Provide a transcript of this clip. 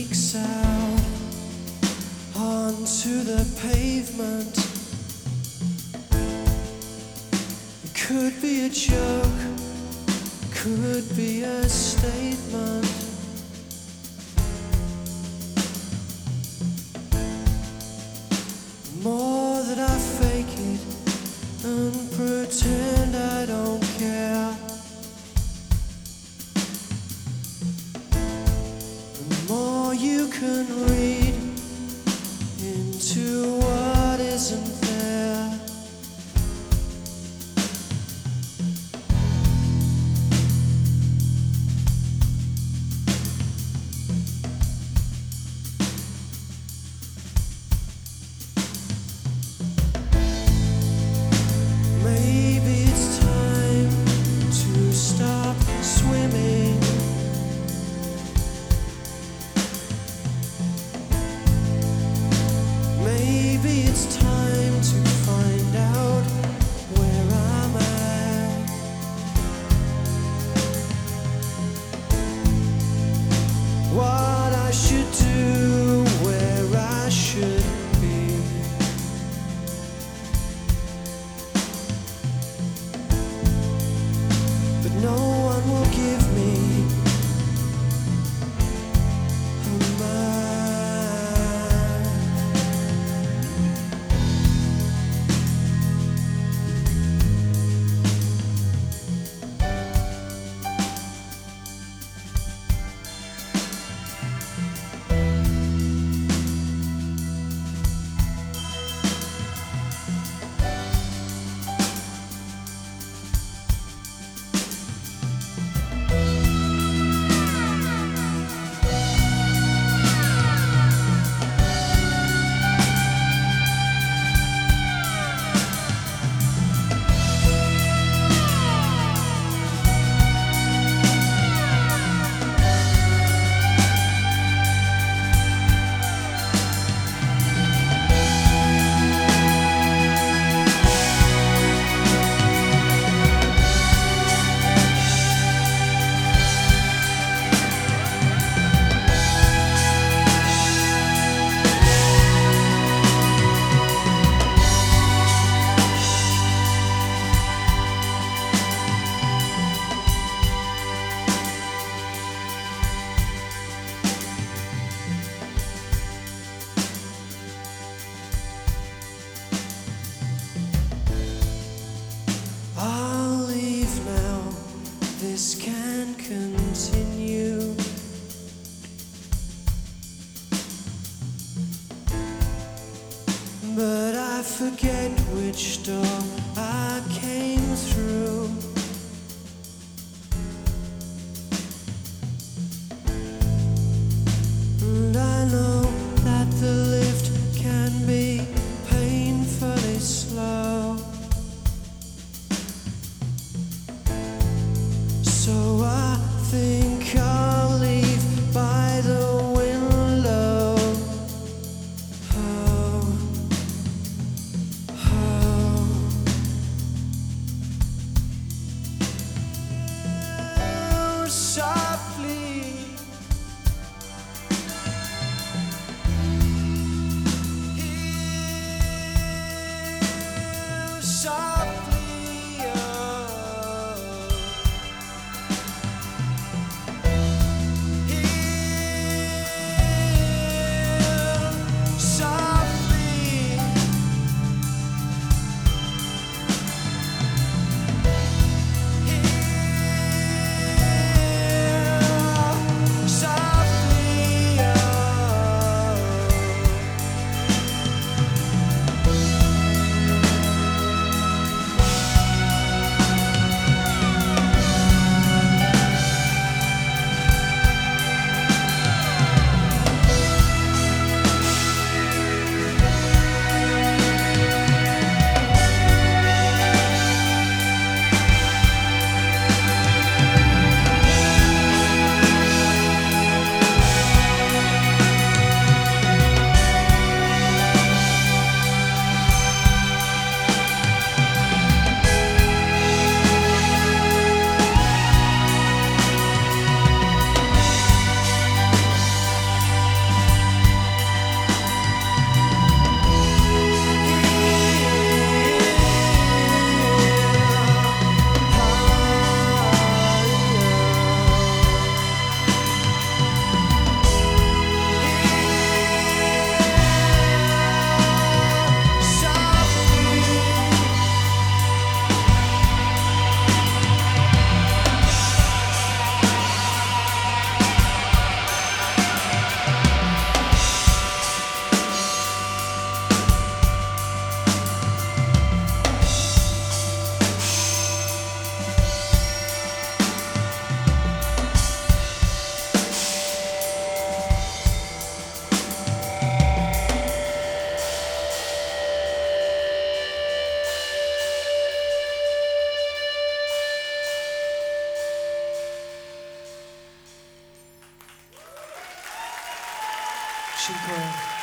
leaks out onto the pavement. It could be a joke, could be a statement. The more that I fake it and pretend I don't care, the more you can read into what isn't there. Maybe it's time to stop swimming. Maybe it's time to find out where I'm at. What I should do, where I should be. But no one will give me a map. I'll leave now, this can't continue. But I forget which door I came through. And I know that the lift can be painfully slow. So I think I'll leave by the window. Oh, oh. Dziękuję.